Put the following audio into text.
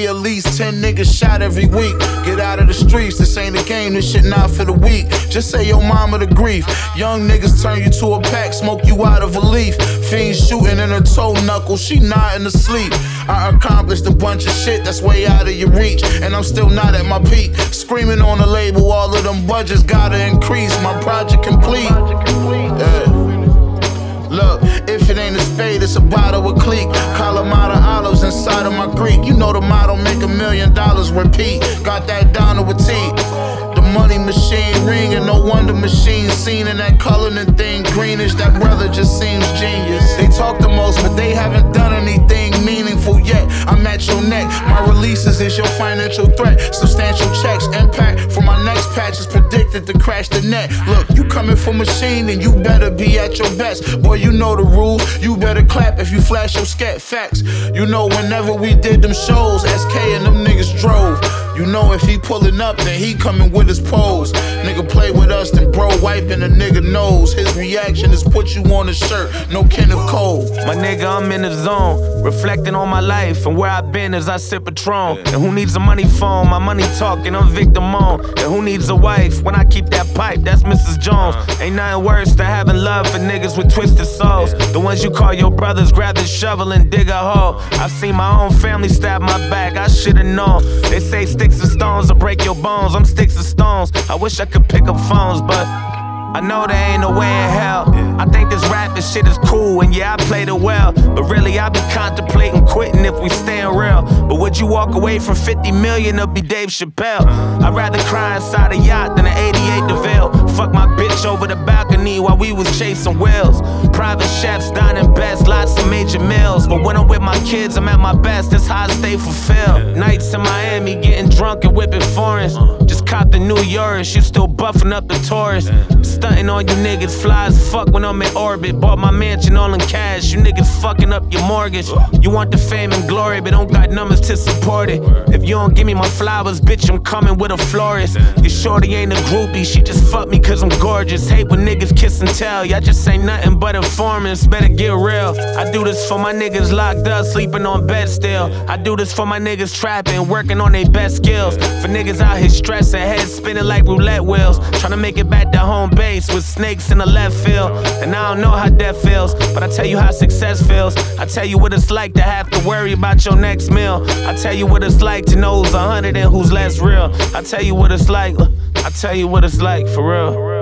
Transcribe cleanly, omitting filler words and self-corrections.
be at least 10 niggas shot every week. Get out of the streets, this ain't a game, this shit not for the weak. Just say your mama the grief. Young niggas turn you to a pack, smoke you out of a leaf. Fiends shooting in her toe knuckle, she nodding asleep. I accomplished a bunch of shit that's way out of your reach, and I'm still not at my peak. Screaming on the label, all of them budgets gotta increase. My project complete. Yeah. Look, if it ain't a spade, it's a bottle of clique. Kalamata olives inside of my Greek. You know the motto, make $1 million, repeat. Got that down to a T. The money machine ringing, no wonder machine seen in that coloring thing greenish. That brother just seems genius. They talk the most, but they haven't done anything meaningful yet. I'm at your neck, my releases is your financial threat. Substantial checks, impact from my next patch is predicted to crash the net. Look, you coming for machine, then you better be at your best. Boy, you know the rule, you better clap if you flash your scat. Facts, you know whenever we did them shows, SK and them niggas drove. You know if he pulling up, then he coming with his pose. Nigga play with us, then bro wiping a nigga nose. His reaction is put you on a shirt, no Kenneth Cole. My nigga, I'm in the zone, reflecting on my life and where I've been as I sip Patron. And who needs a money phone? My money talking, I'm Victor Moan. And who needs a wife? When I keep that pipe, that's Mrs. Jones. Ain't nothing worse than having love for niggas with twisted souls. The ones you call your brothers, grab the shovel and dig a hole. I've seen my own family stab my back, I should've known. They say sticks and stones will break your bones, I'm sticks and stones. I wish I could pick up phones, but I know there ain't no way in hell. I think this rapping shit is cool, and yeah, I played it well. But really, I be contemplating quitting if we stayin' real. But would you walk away from 50 million or be Dave Chappelle? I'd rather cry inside a yacht than an 88 DeVille. Fuck my bitch over the balcony while we was chasing whales. Private chefs dining best, lots of major meals. But when I'm with my kids, I'm at my best, that's how I stay fulfilled. Nights in Miami, getting drunk and whipping foreigns. Just caught the new Urus, you still buffing up the tourists. Stunting on you niggas, fly as fuck when I'm in orbit. Bought my mansion all in cash, you niggas fucking up your mortgage. You want the fame and glory, but don't got numbers to support it. If you don't give me my flowers, bitch, I'm coming with a florist. Your shorty ain't a groupie, she just fucked me cause I'm gorgeous. Hate when niggas kiss and tell, y'all just ain't nothing but informants, better get real. I do this for my niggas locked up, sleeping on bed still. I do this for my niggas trapping, working on their best skills. For niggas out here stressing, heads spinning like roulette wheels. Tryna make it back to home base with snakes in the left field. And I don't know how death feels, but I tell you how success feels. I tell you what it's like to have to worry about your next meal. I tell you what it's like to know who's 100 and who's less real. I tell you what it's like, I tell you what it's like for real.